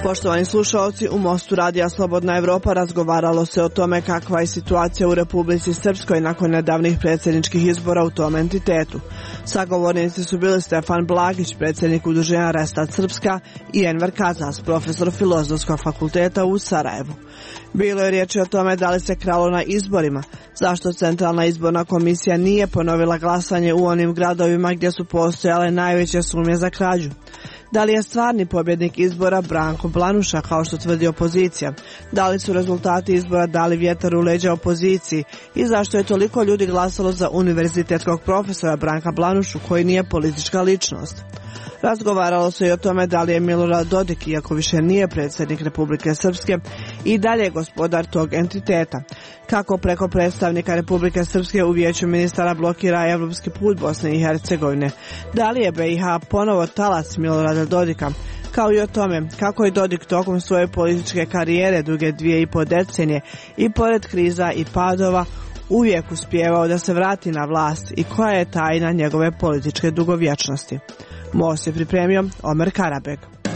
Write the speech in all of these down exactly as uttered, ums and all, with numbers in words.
Poštovani slušalci, u Mostu radija Slobodna Evropa razgovaralo se o tome kakva je situacija u Republici Srpskoj nakon nedavnih predsjedničkih izbora u tom entitetu. Sagovornici su bili Stefan Blagić, predsjednik udruženja Restart Srpska, i Enver Kazas, profesor Filozofskog fakulteta u Sarajevu. Bilo je riječi o tome da li se kralo na izborima, zašto Centralna izborna komisija nije ponovila glasanje u onim gradovima gdje su postojale najveće sumnje za krađu. Da li je stvarni pobjednik izbora Branko Blanuša, kao što tvrdi opozicija? Da li su rezultati izbora dali vjetar u leđa opoziciji? I zašto je toliko ljudi glasalo za univerzitetskog profesora Branka Blanušu, koji nije politička ličnost? Razgovaralo se i o tome da li je Milorad Dodik, iako više nije predsjednik Republike Srpske, i dalje gospodar tog entiteta. Kako preko predstavnika Republike Srpske u Vijeću ministara blokira evropski put Bosne i Hercegovine? Da li je B i H ponovo talac Milorada Dodika? Kao i o tome kako je Dodik tokom svoje političke karijere duge dvije i po decenije i pored kriza i padova uvijek uspijevao da se vrati na vlast i koja je tajna njegove političke dugovječnosti. Most je pripremio Omer Karabeg.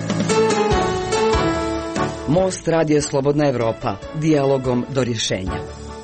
Most radio Slobodna Evropa, dijalogom do rješenja.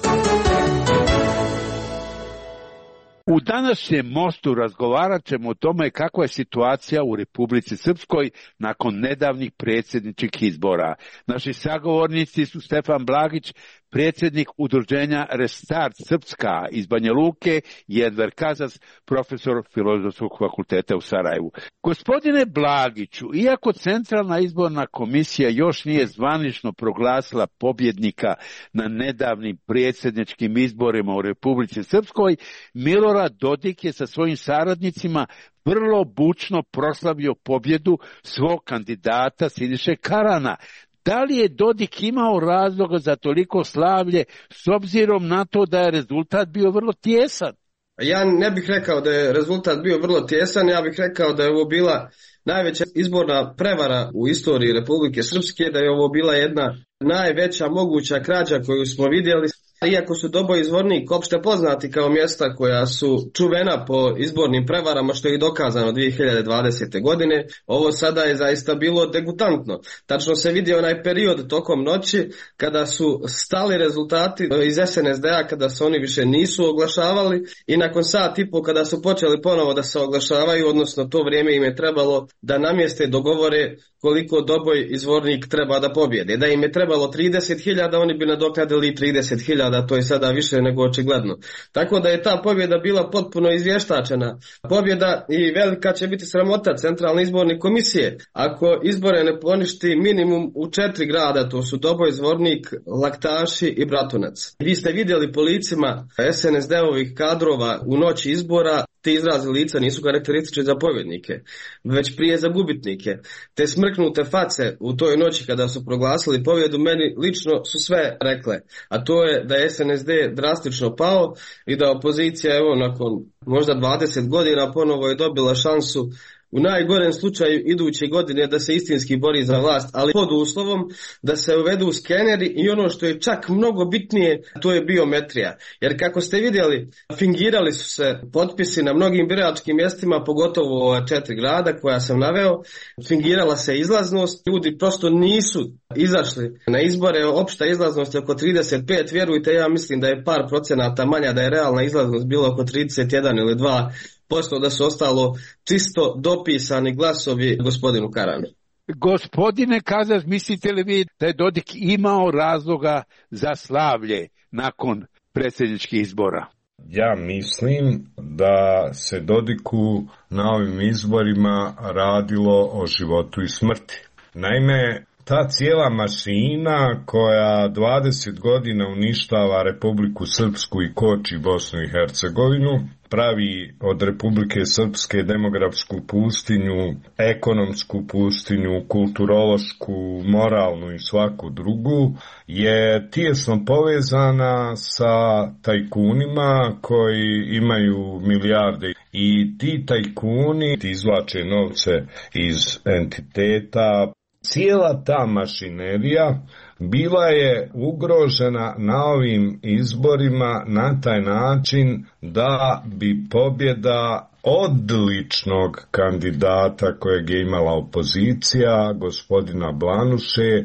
U današnjem Mostu razgovarat ćemo o tome kakva je situacija u Republici Srpskoj nakon nedavnih predsjedničkih izbora. Naši sagovornici su Stefan Blagić, predsjednik udruženja Restart Srpska iz Banja Luke, i Enver Kazas, profesor Filozofskog fakulteta u Sarajevu. Gospodine Blagiću, iako Centralna izborna komisija još nije zvanično proglasila pobjednika na nedavnim predsjedničkim izborima u Republici Srpskoj, Milorad Dodik je sa svojim saradnicima vrlo bučno proslavio pobjedu svog kandidata Siniše Karana. Da li je Dodik imao razloga za toliko slavlje s obzirom na to da je rezultat bio vrlo tjesan? Ja ne bih rekao da je rezultat bio vrlo tjesan, ja bih rekao da je ovo bila najveća izborna prevara u istoriji Republike Srpske, da je ovo bila jedna najveća moguća krađa koju smo vidjeli. Iako su Doboj i Zvornik opšte poznati kao mjesta koja su čuvena po izbornim prevarama, što je i dokazano dvije hiljade dvadesete. godine, ovo sada je zaista bilo degutantno. Tačno se vidi onaj period tokom noći kada su stali rezultati iz S N S D-a, kada se oni više nisu oglašavali, i nakon sat i po kada su počeli ponovo da se oglašavaju, odnosno to vrijeme im je trebalo da namjeste dogovore koliko Doboj i Zvornik treba da pobjede. Da im je trebalo trideset hiljada, oni bi nadoknadili trideset hiljada, to je sada više nego očigledno. Tako da je ta pobjeda bila potpuno izvještačena pobjeda i velika će biti sramota Centralne izborne komisije ako izbore ne poništi minimum u četiri grada, to su Doboj, Zvornik, Laktaši i Bratunac. Vi ste vidjeli po licima S N S D-ovih kadrova u noći izbora, ti izrazi lica nisu karakteristični za pobjednike, već prije za gubitnike. Te smrknute face u toj noći kada su proglasili pobjedu meni lično su sve rekle, a to je da je S N S D drastično pao i da opozicija, evo, nakon možda dvadeset godina ponovo je dobila šansu u najgorem slučaju iduće godine da se istinski bori za vlast, ali pod uslovom da se uvedu skeneri i ono što je čak mnogo bitnije, to je biometrija. Jer kako ste vidjeli, fingirali su se potpisi na mnogim biračkim mjestima, pogotovo u ova četiri grada koja sam naveo, fingirala se izlaznost, ljudi prosto nisu izašli na izbore, opšta izlaznost je oko trideset pet, vjerujte, ja mislim da je par procenata manja, da je realna izlaznost bila oko trideset jedan ili dva posto, da su ostalo čisto dopisani glasovi gospodinu Karanu. Gospodine Kazas, mislite li vi da je Dodik imao razloga za slavlje nakon predsjedničkih izbora? Ja mislim da se Dodiku na ovim izborima radilo o životu i smrti. Naime, ta cijela mašina koja dvadeset godina uništava Republiku Srpsku i koči Bosnu i Hercegovinu, pravi od Republike Srpske demografsku pustinju, ekonomsku pustinju, kulturološku, moralnu i svaku drugu, je tijesno povezana sa tajkunima koji imaju milijarde. I ti tajkuni izvlače novce iz entiteta. Cijela ta mašinerija bila je ugrožena na ovim izborima na taj način da bi pobjeda odličnog kandidata kojeg je imala opozicija, gospodina Blanuše,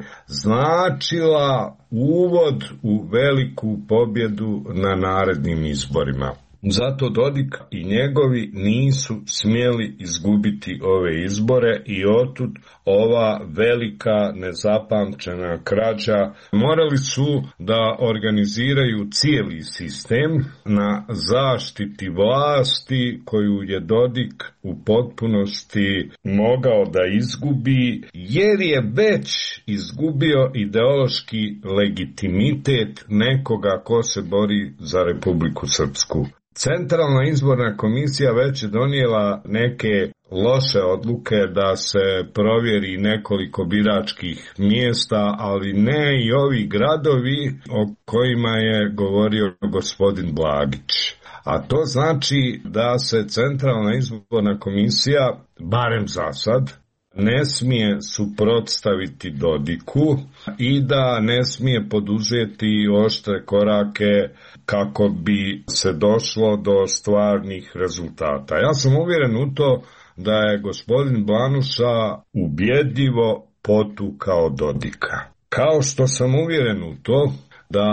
značila uvod u veliku pobjedu na narednim izborima. Zato Dodik i njegovi nisu smjeli izgubiti ove izbore i otud ova velika nezapamćena krađa. Morali su da organiziraju cijeli sistem na zaštiti vlasti koju je Dodik u potpunosti mogao da izgubi, jer je već izgubio ideološki legitimitet nekoga ko se bori za Republiku Srpsku. Centralna izborna komisija već je donijela neke loše odluke da se provjeri nekoliko biračkih mjesta, ali ne i ovi gradovi o kojima je govorio gospodin Blagić. A to znači da se Centralna izborna komisija, barem za sad, ne smije suprotstaviti Dodiku i da ne smije poduzeti oštre korake kako bi se došlo do stvarnih rezultata. Ja sam uvjeren u to da je gospodin Blanuša ubjedljivo potukao Dodika. Kao što sam uvjeren u to da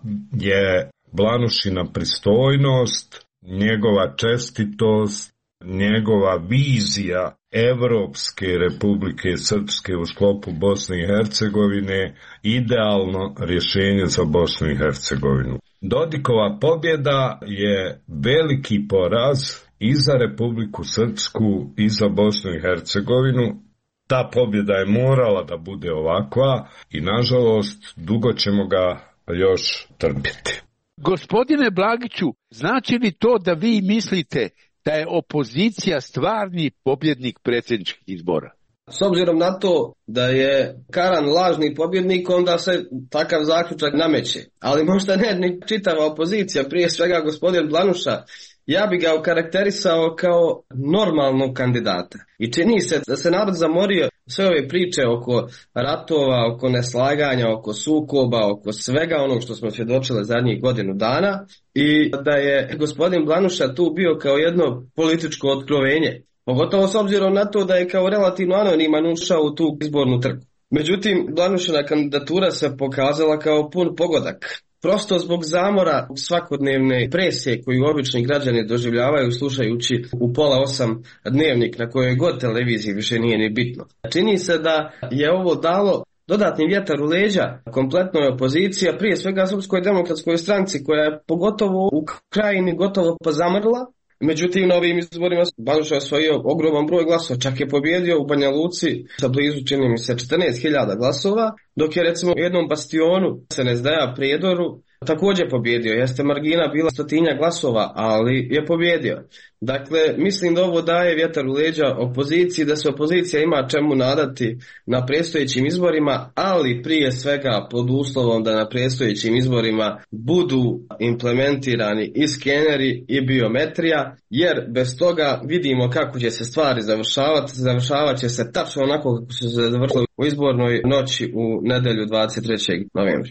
je Blanušina pristojnost, njegova čestitost, njegova vizija Evropske Republike Srpske u sklopu Bosne i Hercegovine idealno rješenje za Bosnu i Hercegovinu. Dodikova pobjeda je veliki poraz i za Republiku Srpsku i za Bosnu i Hercegovinu. Ta pobjeda je morala da bude ovakva i nažalost dugo ćemo ga još trpjeti. Gospodine Blagiću, znači li to da vi mislite da je opozicija stvarni pobjednik predsjedničkih izbora? S obzirom na to da je Karan lažni pobjednik, onda se takav zaključak nameće. Ali možda ne ni čitava opozicija, prije svega gospodin Blanuša, ja bi ga okarakterisao kao normalnog kandidata. I čini se da se narod zamorio sve ove priče oko ratova, oko neslaganja, oko sukoba, oko svega onog što smo svjedočili zadnjih godinu dana i da je gospodin Blanuša tu bio kao jedno političko otkrovenje. Pogotovo s obzirom na to da je kao relativno anoniman ušao u tu izbornu trku. Međutim, Blanušina kandidatura se pokazala kao pun pogodak. Prosto zbog zamora svakodnevne presije koju obični građani doživljavaju slušajući u pola osam dnevnik na kojoj god televiziji više nije ni bitno. Čini se da je ovo dalo dodatni vjetar u leđa kompletnoj opoziciji, a prije svega Srpskoj demokratskoj stranci koja je pogotovo u krajini gotovo pa zamrla. Međutim, na ovim izborima Blanuša je osvojio ogroman broj glasova, čak je pobjedio u Banja Luci sa blizu, čini mi se, četrnaest hiljada glasova, dok je recimo u jednom bastionu S N S D-a Prijedoru također pobjedio. Jeste margina bila stotinja glasova, ali je pobjedio. Dakle, mislim da ovo daje vjetar u leđa opoziciji, da se opozicija ima čemu nadati na predstojećim izborima, ali prije svega pod uslovom da na predstojećim izborima budu implementirani i skeneri i biometrija, jer bez toga vidimo kako će se stvari završavati. Završavat će se tačno onako kako su se završili u izbornoj noći u nedjelju dvadeset trećeg novembra.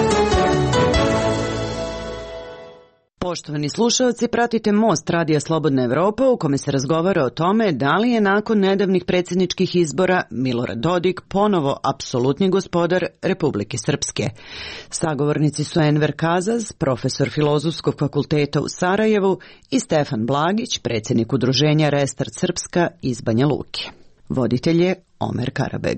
Poštovani slušalci, pratite Most Radija Slobodna Evropa u kome se razgovara o tome da li je nakon nedavnih predsjedničkih izbora Milorad Dodik ponovo apsolutni gospodar Republike Srpske. Sagovornici su Enver Kazaz, profesor Filozofskog fakulteta u Sarajevu, i Stefan Blagić, predsjednik udruženja Restart Srpska iz Banja Luke. Voditelj je Omer Karabeg.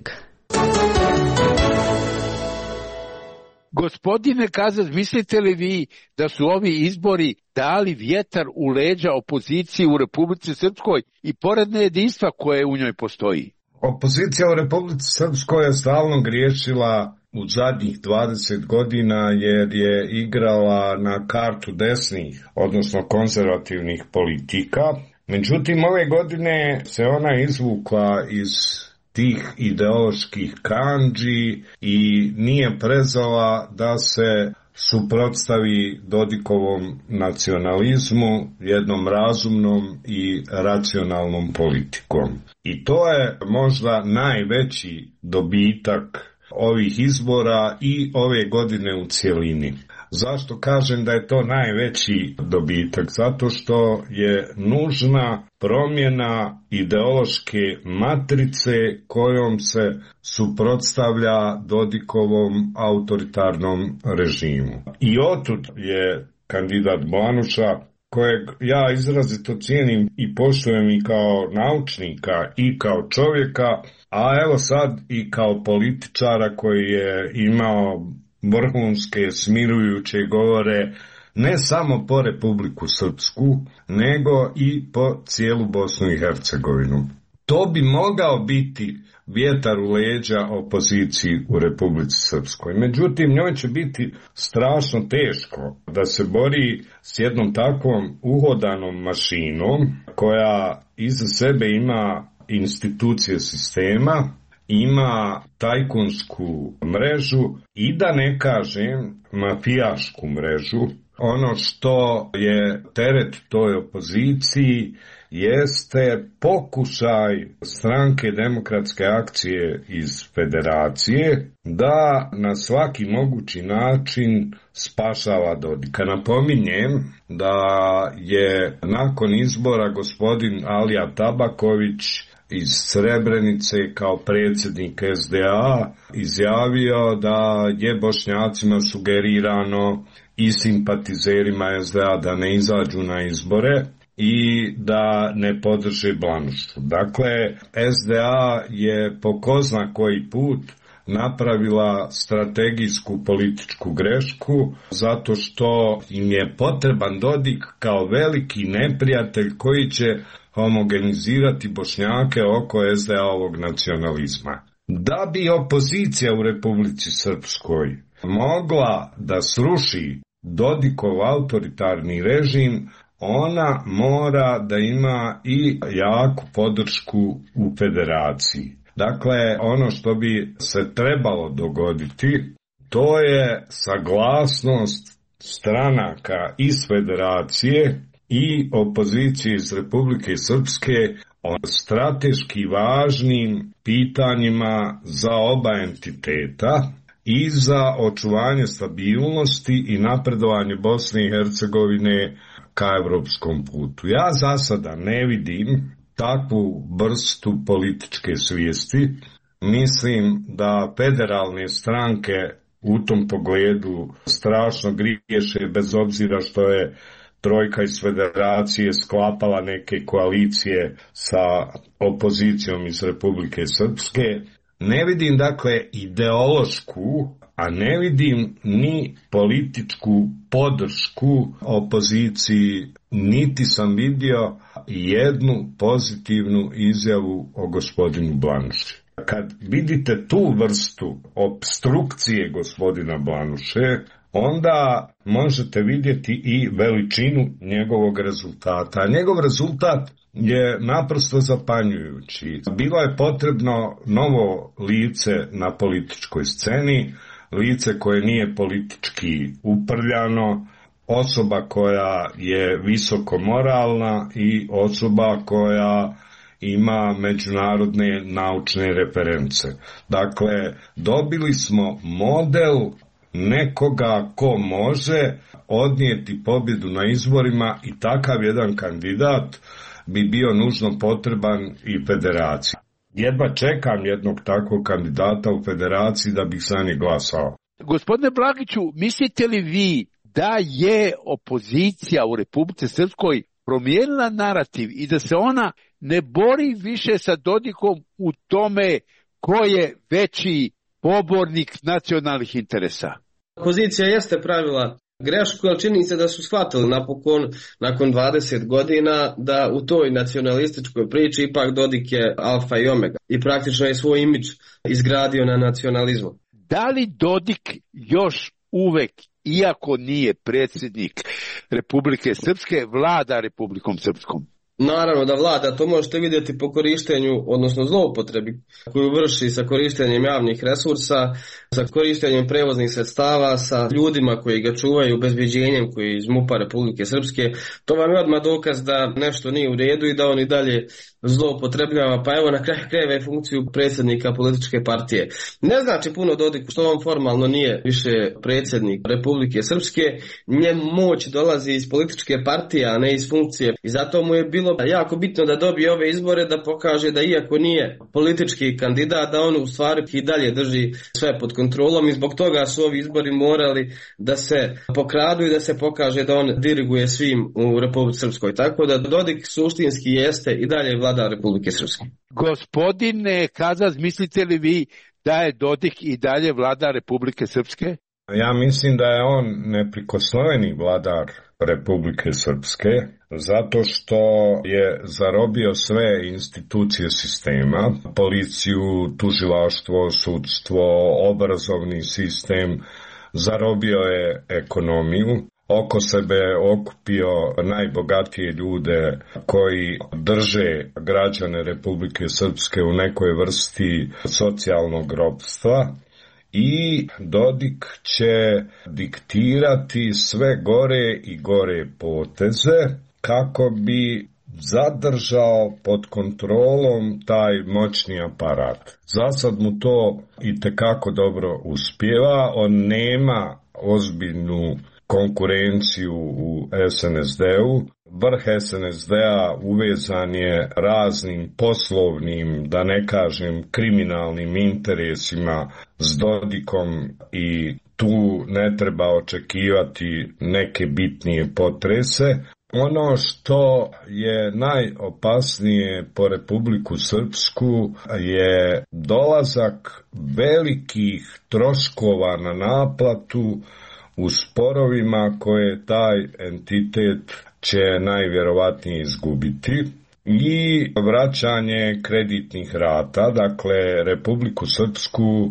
Gospodine Kazaz, mislite li vi da su ovi izbori dali vjetar u leđa opoziciji u Republici Srpskoj i pored nejedinstva koje u njoj postoji? Opozicija u Republici Srpskoj je stalno griješila u zadnjih dvadeset godina jer je igrala na kartu desnih, odnosno konzervativnih politika. Međutim, ove godine se ona izvukla iz tih ideoloških kandži i nije prezala da se suprotstavi Dodikovom nacionalizmu jednom razumnom i racionalnom politikom. I to je možda najveći dobitak ovih izbora i ove godine u cjelini. Zašto kažem da je to najveći dobitak? Zato što je nužna promjena ideološke matrice kojom se suprotstavlja Dodikovom autoritarnom režimu. I otud je kandidat Blanuša, kojeg ja izrazito cijenim i poštujem i kao naučnika i kao čovjeka, a evo sad i kao političara koji je imao vrhunske smirujuće govore ne samo po Republiku Srpsku, nego i po cijelu Bosnu i Hercegovinu. To bi mogao biti vjetar u leđa opoziciji u Republici Srpskoj. Međutim, njoj će biti strašno teško da se bori s jednom takvom uhodanom mašinom koja iza sebe ima institucije sistema, ima tajkunsku mrežu i da ne kažem mafijašku mrežu. Ono što je teret toj opoziciji jeste pokušaj Stranke demokratske akcije iz Federacije da na svaki mogući način spašava Dodika. Napominjem da je nakon izbora gospodin Alija Tabaković iz Srebrenice kao predsjednik S D A izjavio da je Bošnjacima sugerirano i simpatizerima S D A da ne izađu na izbore i da ne podrže Blanušu. Dakle, S D A je po ko zna koji put napravila strategijsku političku grešku zato što im je potreban Dodik kao veliki neprijatelj koji će homogenizirati Bošnjake oko S D A-ovog nacionalizma. Da bi opozicija u Republici Srpskoj mogla da sruši Dodikov autoritarni režim, ona mora da ima i jaku podršku u Federaciji. Dakle, ono što bi se trebalo dogoditi, to je saglasnost stranaka iz Federacije i opozicije iz Republike Srpske o strateški važnim pitanjima za oba entiteta i za očuvanje stabilnosti i napredovanje Bosne i Hercegovine ka evropskom putu. Ja za sada ne vidim takvu vrstu političke svijesti. Mislim da federalne stranke u tom pogledu strašno griješe, bez obzira što je trojka iz Federacije sklapala neke koalicije sa opozicijom iz Republike Srpske. Ne vidim dakle ideološku, a ne vidim ni političku podršku opoziciji, niti sam vidio jednu pozitivnu izjavu o gospodinu Blanuši. Kad vidite tu vrstu opstrukcije gospodina Blanuše, onda možete vidjeti i veličinu njegovog rezultata. A njegov rezultat je naprosto zapanjujući. Bilo je potrebno novo lice na političkoj sceni, lice koje nije politički uprljano, osoba koja je visoko moralna i osoba koja ima međunarodne naučne reference. Dakle, dobili smo model nekoga ko može odnijeti pobjedu na izborima i takav jedan kandidat bi bio nužno potreban i Federaciji. Jedva čekam jednog takvog kandidata u Federaciji da bih za njeg glasao. Gospodine Blagiću, mislite li vi da je opozicija u Republici Srpskoj promijenila narativ i da se ona ne bori više sa Dodikom u tome ko je veći pobornik nacionalnih interesa? Opozicija jeste pravila grešku, ali čini se da su shvatili napokon, nakon dvadeset godina, da u toj nacionalističkoj priči ipak Dodik je alfa i omega i praktično je svoj imidž izgradio na nacionalizmu. Da li Dodik još uvek, iako nije predsjednik Republike Srpske, vlada Republikom Srpskom? Naravno da vlada, to možete vidjeti po korištenju, odnosno zloupotrebi koju vrši sa korištenjem javnih resursa, sa korištenjem prevoznih sredstava, sa ljudima koji ga čuvaju, obezbeđenjem koji je iz MUP-a Republike Srpske. To vam je odmah dokaz da nešto nije u redu i da on i dalje zloupotrebljava, pa evo na kraju krajeva je funkciju predsjednika političke partije. Ne znači puno Dodiku što on formalno nije više predsjednik Republike Srpske, njemu moć dolazi iz političke partije, a ne iz funkcije, i zato mu je bilo jako bitno da dobije ove izbore, da pokaže da iako nije politički kandidat, da on u stvari i dalje drži sve pod kontrolom, i zbog toga su ovi izbori morali da se pokradu i da se pokaže da on diriguje svim u Republici Srpskoj. Tako da Dodik suštinski jeste i dalje vlada Republike Srpske. Gospodine Kazaz, mislite li vi da je Dodik i dalje vlada Republike Srpske? Ja mislim da je on neprikosnoveni vladar Republike Srpske, zato što je zarobio sve institucije sistema, policiju, tužilaštvo, sudstvo, obrazovni sistem, zarobio je ekonomiju, oko sebe okupio najbogatije ljude koji drže građane Republike Srpske u nekoj vrsti socijalnog ropstva. I Dodik će diktirati sve gore i gore poteze kako bi zadržao pod kontrolom taj moćni aparat. Zasad mu to itekako dobro uspijeva, on nema ozbiljnu konkurenciju u es en es de-u. Vrh es en es de-a uvezan je raznim poslovnim, da ne kažem kriminalnim interesima s Dodikom i tu ne treba očekivati neke bitnije potrese. Ono što je najopasnije po Republiku Srpsku je dolazak velikih troškova na naplatu u sporovima koje taj entitet će najvjerovatnije izgubiti, i vraćanje kreditnih rata. Dakle, Republiku Srpsku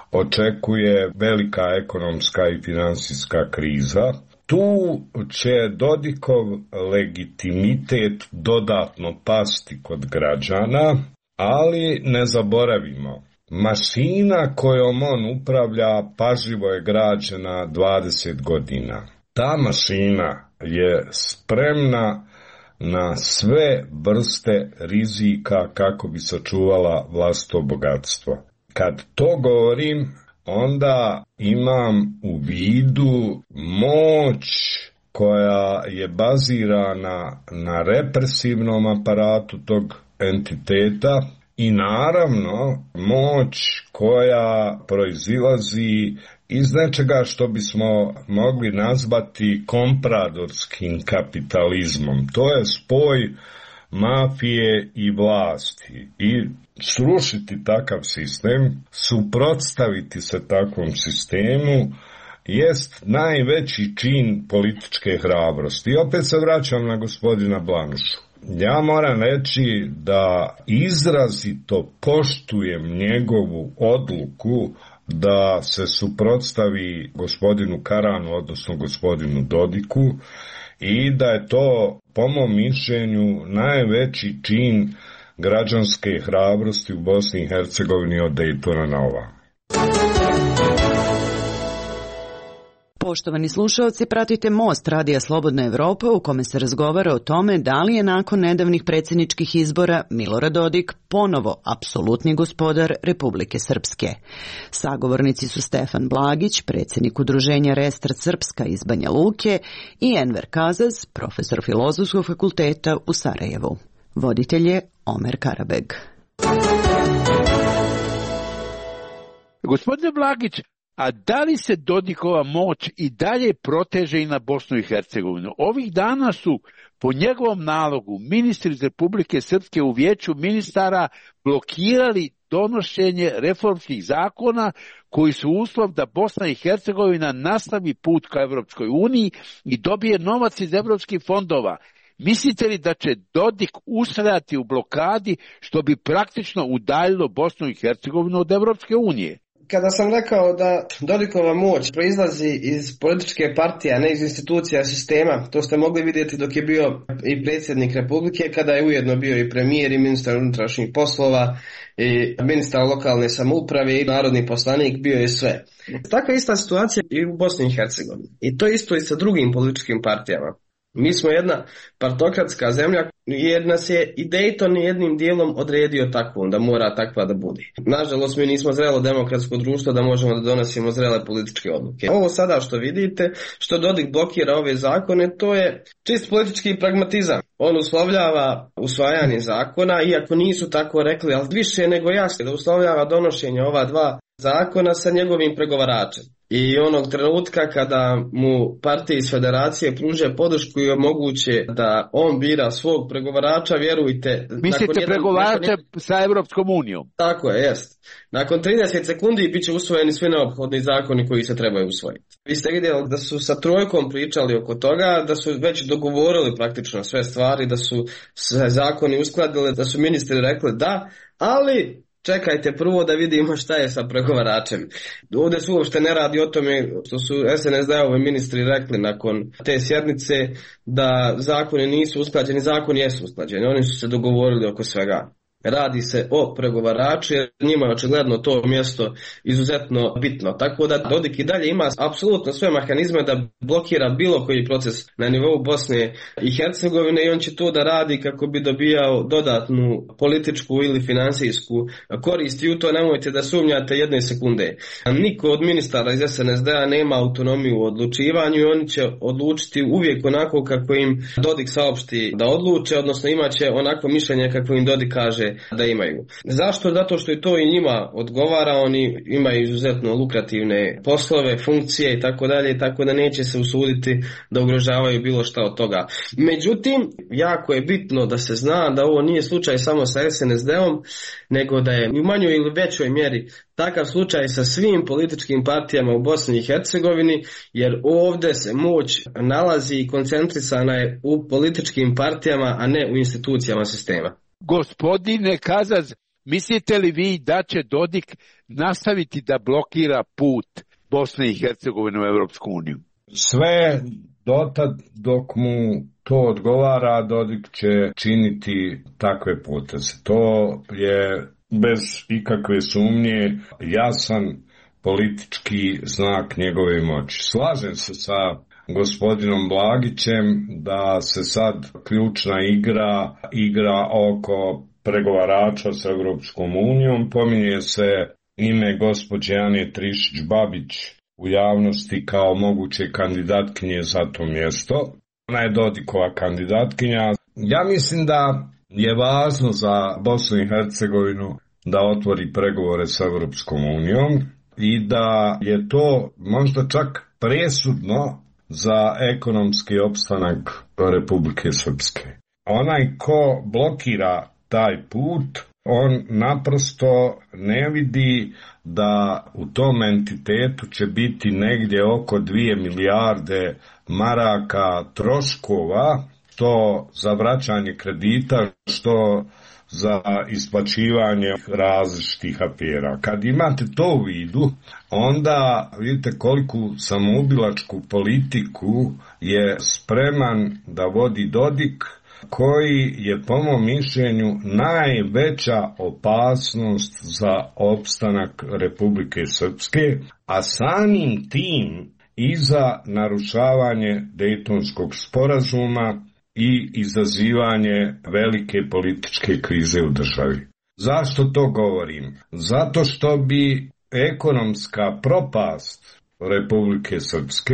očekuje velika ekonomska i finansijska kriza. Tu će Dodikov legitimitet dodatno pasti kod građana, ali ne zaboravimo, mašina kojom on upravlja pažljivo je građena dvadeset godina. Ta mašina je spremna na sve vrste rizika kako bi sačuvala vlastito bogatstvo. Kad to govorim, onda imam u vidu moć koja je bazirana na represivnom aparatu tog entiteta i naravno moć koja proizilazi iz nečega što bismo mogli nazvati kompradorskim kapitalizmom. To je spoj mafije i vlasti. I srušiti takav sistem, suprotstaviti se takvom sistemu, jest najveći čin političke hrabrosti. I opet se vraćam na gospodina Blanušu. Ja moram reći da izrazito poštujem njegovu odluku da se suprotstavi gospodinu Karanu, odnosno gospodinu Dodiku, i da je to, po mom mišljenju, najveći čin građanske hrabrosti u Bosni i Hercegovini od Dejtona na ovamo. Poštovani slušalci, pratite Most Radija Slobodna Evropa u kome se razgovara o tome da li je nakon nedavnih predsjedničkih izbora Milorad Dodik ponovo apsolutni gospodar Republike Srpske. Sagovornici su Stefan Blagić, predsjednik udruženja Restart Srpska iz Banja Luke, i Enver Kazaz, profesor Filozofskog fakulteta u Sarajevu. Voditelj je Omer Karabeg. Gospodine Blagić, a da li se Dodikova moć i dalje proteže i na Bosnu i Hercegovinu? Ovih dana su po njegovom nalogu ministri iz Republike Srpske u vijeću ministara blokirali donošenje reformskih zakona koji su uslov da Bosna i Hercegovina nastavi put ka Evropskoj uniji i dobije novac iz evropskih fondova. Mislite li da će Dodik ustrajati u blokadi što bi praktično udaljilo Bosnu i Hercegovinu od Evropske unije? Kada sam rekao da Dodikova moć proizlazi iz političke partije, a ne iz institucija sistema, to ste mogli vidjeti dok je bio i predsjednik Republike, kada je ujedno bio i premijer i ministar unutrašnjih poslova i ministar lokalne samouprave i narodni poslanik, bio je sve. Takva ista situacija i u Bosni i Hercegovini. I to isto i sa drugim političkim partijama. Mi smo jedna partokratska zemlja jer nas je i Dayton jednim dijelom odredio takvom da mora takva da bude. Nažalost, mi nismo zrelo demokratsko društvo da možemo da donosimo zrele političke odluke. Ovo sada što vidite, što Dodik blokira ove zakone, to je čist politički pragmatizam. On uslovljava usvajanje zakona, iako nisu tako rekli, ali više nego jasno da uslovljava donošenje ova dva zakona sa njegovim pregovaračem. I onog trenutka kada mu partije iz federacije pruže podršku i omoguće da on bira svog pregovarača, vjerujte... Mislite pregovarača jedan... sa Evropskom unijom? Tako je, jest. Nakon trideset sekundi bit će usvojeni svi neophodni zakoni koji se trebaju usvojiti. Vi ste vidjeli da su sa Trojkom pričali oko toga, da su već dogovorili praktično sve stvari, da su sve zakoni uskladili, da su ministri rekli da, ali... čekajte prvo da vidimo šta je sa pregovaračem. Ovdje se uopšte ne radi o tome što su es en es de-ovi ministri rekli nakon te sjednice da zakoni nisu usklađeni, zakoni jesu usklađeni, oni su se dogovorili oko svega. Radi se o pregovaraču jer njima je očigledno to mjesto izuzetno bitno. Tako da Dodik i dalje ima apsolutno sve mehanizme da blokira bilo koji proces na nivou Bosne i Hercegovine i on će to da radi kako bi dobijao dodatnu političku ili finansijsku korist i u to nemojte da sumnjate jedne sekunde. Niko od ministara iz es en es de-a nema autonomiju u odlučivanju i oni će odlučiti uvijek onako kako im Dodik saopšti da odluče, odnosno imaće onako mišljenje kako im Dodik kaže da imaju. Zašto? Zato što i to i njima odgovara, oni imaju izuzetno lukrativne poslove, funkcije i tako dalje, tako da neće se usuditi da ugrožavaju bilo šta od toga. Međutim, jako je bitno da se zna da ovo nije slučaj samo sa es en es de-om, nego da je u manjoj ili većoj mjeri takav slučaj sa svim političkim partijama u Bosni i Hercegovini, jer ovdje se moć nalazi i koncentrisana je u političkim partijama, a ne u institucijama sistema. Gospodine Kazaz, mislite li vi da će Dodik nastaviti da blokira put Bosne i Hercegovine u Europsku uniju? Sve dotad dok mu to odgovara, Dodik će činiti takve poteze. To je bez ikakve sumnje jasan politički znak njegove moći. Slažem se sa gospodinom Blagićem da se sad ključna igra igra oko pregovarača sa Europskom unijom. Pominje se ime gospođe Ane Trišić-Babić u javnosti kao moguće kandidatkinje za to mjesto. Ona je Dodikova kandidatkinja. Ja mislim da je važno za Bosnu i Hercegovinu da otvori pregovore sa Europskom unijom i da je to možda čak presudno za ekonomski opstanak Republike Srpske. Onaj ko blokira taj put, on naprosto ne vidi da u tom entitetu će biti negdje oko dvije milijarde maraka troškova, što za vraćanje kredita, što za isplaćivanje različitih afera. Kad imate to u vidu, onda vidite koliku samoubilačku politiku je spreman da vodi Dodik, koji je po mom mišljenju najveća opasnost za opstanak Republike Srpske, a samim tim i za narušavanje Dejtonskog sporazuma i izazivanje velike političke krize u državi. Zašto to govorim? Zato što bi ekonomska propast Republike Srpske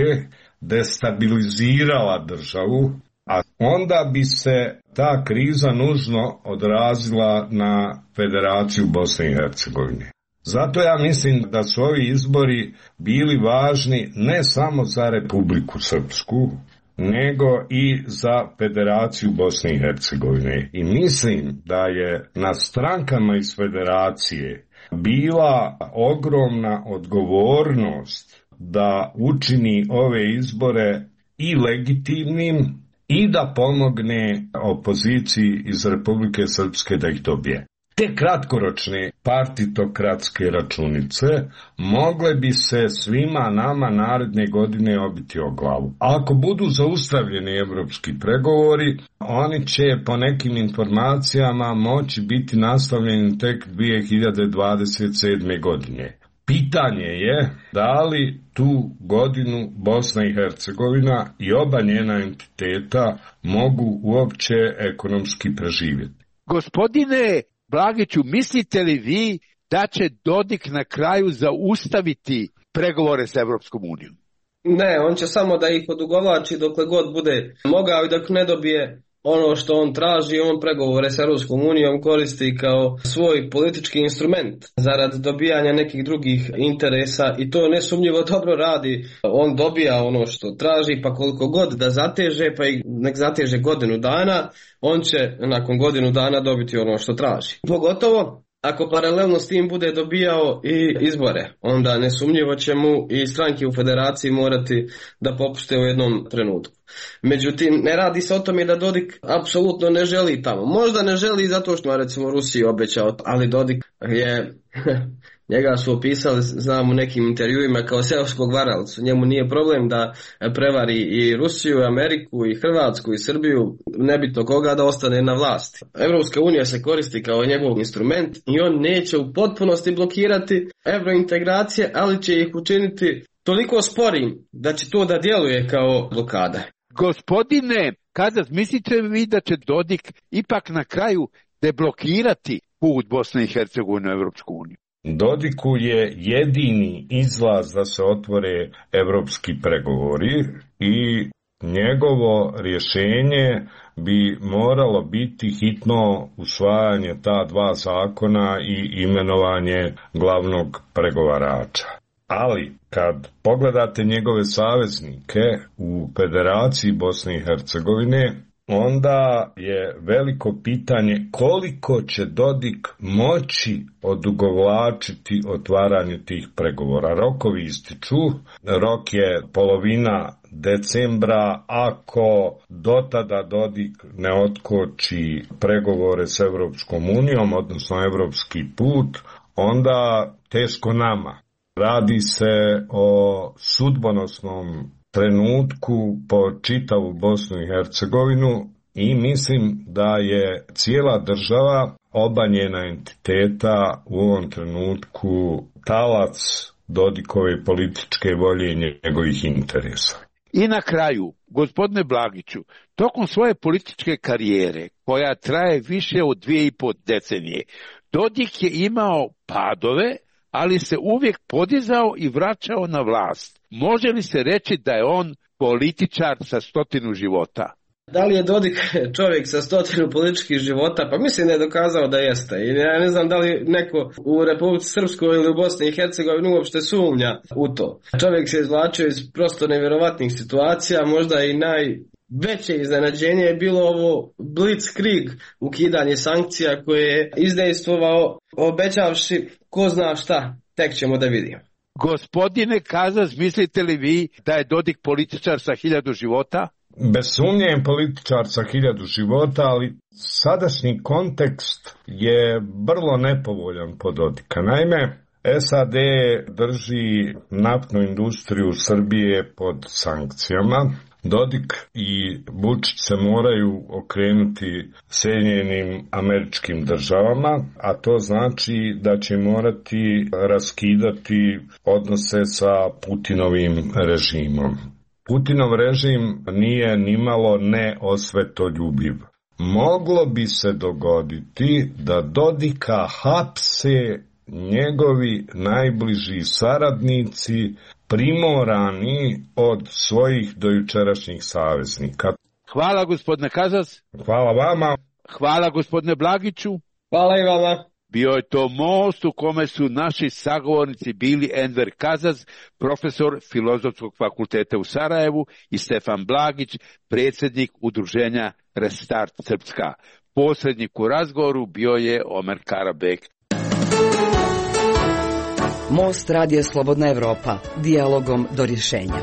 destabilizirala državu, a onda bi se ta kriza nužno odrazila na Federaciju Bosne i Hercegovine. Zato ja mislim da su ovi izbori bili važni ne samo za Republiku Srpsku, nego i za Federaciju Bosne i Hercegovine. I mislim da je na strankama iz Federacije bila ogromna odgovornost da učini ove izbore i legitimnim i da pomogne opoziciji iz Republike Srpske da ih dobije. Te kratkoročne partitokratske računice mogle bi se svima nama naredne godine obiti o glavu. Ako budu zaustavljeni evropski pregovori, oni će po nekim informacijama moći biti nastavljeni tek dvije hiljade dvadeset sedme. godine. Pitanje je da li tu godinu Bosna i Hercegovina i oba njena entiteta mogu uopće ekonomski preživjeti. Gospodine Blagiću, mislite li vi da će Dodik na kraju zaustaviti pregovore s Evropskom unijom? Ne, on će samo da ih odugovlači dokle god bude mogao i dok ne dobije ono što on traži. On pregovore s Evropskom unijom koristi kao svoj politički instrument zarad dobijanja nekih drugih interesa i to nesumnjivo dobro radi. On dobija ono što traži, pa koliko god da zateže, pa i nek zateže godinu dana, on će nakon godinu dana dobiti ono što traži. Pogotovo ako paralelno s tim bude dobijao i izbore, onda nesumnjivo će mu i stranke u federaciji morati da popušte u jednom trenutku. Međutim, ne radi se o tome da Dodik apsolutno ne želi tamo. Možda ne želi zato što, recimo, Rusiji obećao, ali Dodik je... Njega su opisali, znam, u nekim intervjuima kao seoskog varalicu. Njemu nije problem da prevari i Rusiju, i Ameriku, i Hrvatsku, i Srbiju, nebitno koga, da ostane na vlasti. Evropska unija se koristi kao njegov instrument i on neće u potpunosti blokirati evrointegracije, ali će ih učiniti toliko sporim da će to da djeluje kao blokada. Gospodine Kazas, mislite vi da će Dodik ipak na kraju deblokirati put Bosne i Hercegovine u Evropsku uniju? Dodiku je jedini izlaz da se otvore evropski pregovori i njegovo rješenje bi moralo biti hitno usvajanje ta dva zakona i imenovanje glavnog pregovarača. Ali kad pogledate njegove saveznike u Federaciji Bosne i Hercegovine, onda je veliko pitanje koliko će Dodik moći odugovlačiti otvaranje tih pregovora. Rokovi ističu, rok je polovina decembra. Ako dotada Dodik ne otkoči pregovore s Evropskom unijom, odnosno evropski put, onda teško nama. Radi se o sudbonosnom trenutku po čitavu Bosnu i Hercegovinu i mislim da je cijela država, oba njena entiteta u ovom trenutku talac Dodikove političke volje i njegovih interesa. I na kraju, gospodine Blagiću, tokom svoje političke karijere, koja traje više od dvije i po decenije, Dodik je imao padove, ali se uvijek podizao i vraćao na vlast. Može li se reći da je on političar sa stotinu života? Da li je Dodik čovjek sa stotinu političkih života? Pa mislim da je dokazao da jeste. I ja ne znam da li neko u Republici Srpskoj ili u Bosni i Hercegovini uopšte sumnja u to. Čovjek se izvlačio iz prosto nevjerovatnih situacija, možda i najveće iznenađenje je bilo ovo blitzkrieg, ukidanje sankcija koje je izdejstvovao obećavši ko zna šta, tek ćemo da vidimo. Gospodine Kazas, mislite li vi da je Dodik političar sa hiljadu života? Bez sumnje je političar sa hiljadu života, ali sadašnji kontekst je vrlo nepovoljan po Dodika. Naime, S A D drži naftnu industriju Srbije pod sankcijama. Dodik i Vučić se moraju okrenuti Sjedinjenim Američkim Državama, a to znači da će morati raskidati odnose sa Putinovim režimom. Putinov režim nije nimalo neosvetoljubiv. Moglo bi se dogoditi da Dodika hapse njegovi najbliži saradnici, primorani od svojih dojučerašnjih saveznika. Hvala gospodine Kazas. Hvala vama. Hvala gospodine Blagiću. Hvala i vama. Bio je to most u kome su naši sagovornici bili Enver Kazas, profesor Filozofskog fakulteta u Sarajevu, i Stefan Blagić, predsjednik udruženja Restart Srpska. Posrednik u razgovoru bio je Omer Karabek. Most Radija Slobodna Evropa, dijalogom do rješenja.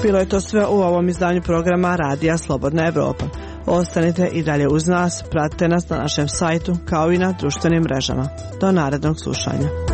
Bilo je to sve u ovom izdanju programa Radija Slobodna Evropa. Ostanite i dalje uz nas, pratite nas na našem sajtu kao i na društvenim mrežama. Do narednog slušanja.